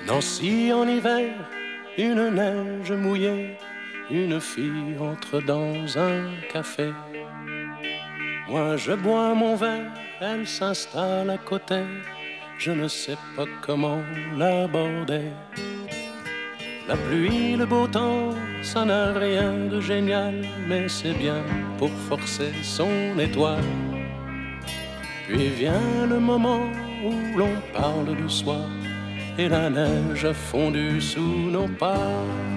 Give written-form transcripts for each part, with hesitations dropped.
Nancy en hiver, une neige mouillée, une fille entre dans un café. Moi je bois mon verre, elle s'installe à côté, je ne sais pas comment l'aborder. La pluie, le beau temps, ça n'a rien de génial, mais c'est bien pour forcer son étoile. Puis vient le moment où l'on parle du soir, et la neige a fondu sous nos pas.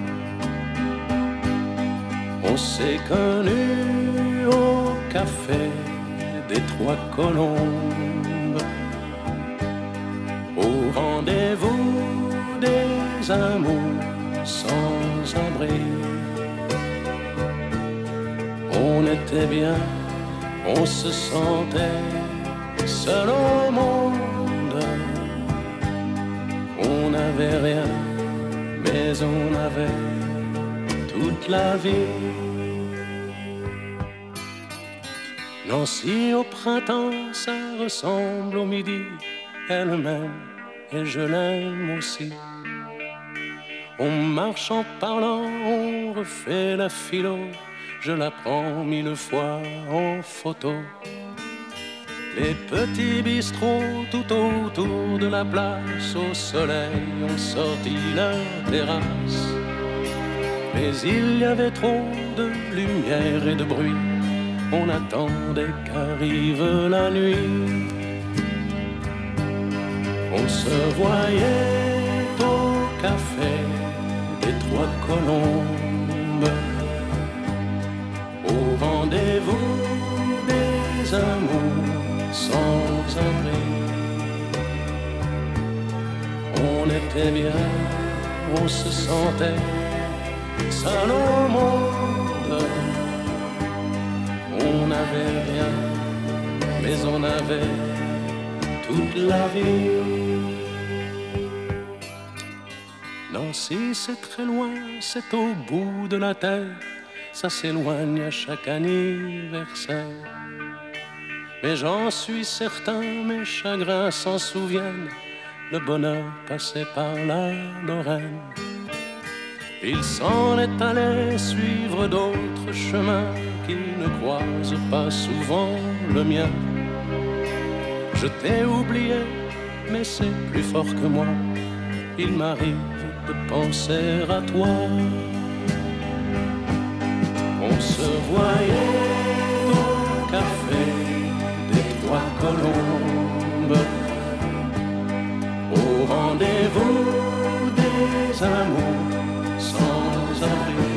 On s'est connus au café des Trois Colombes, au rendez-vous des amours sans abri. On était bien, on se sentait seul au monde. On n'avait rien, mais on avait toute la vie. Nancy au printemps, ça ressemble au midi. Elle m'aime et je l'aime aussi. On marche en parlant, on refait la philo. Je la prends 1000 fois en photo. Les petits bistrots tout autour de la place, au soleil ont sorti leur terrasse. Mais il y avait trop de lumière et de bruit, on attendait qu'arrive la nuit. On se voyait au café des Trois Colombes, au rendez-vous des amours sans abri. On était bien, on se sentait seul au monde. On n'avait rien, mais on avait toute la vie. Nancy, c'est très loin, c'est au bout de la terre. Ça s'éloigne à chaque anniversaire. Mais j'en suis certain, mes chagrins s'en souviennent. Le bonheur passait par la Lorraine. Il s'en est allé suivre d'autres chemins qui ne croisent pas souvent le mien. Je t'ai oublié, mais c'est plus fort que moi. Il m'arrive de penser à toi. On se voyait au café des Trois Colombes, au rendez-vous des amours sans abri.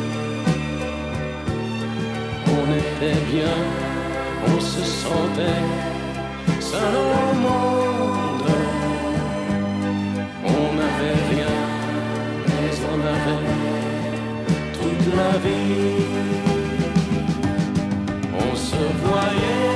On était bien, on se sentait seul au monde. On n'avait rien, mais on avait toute la vie. On se voyait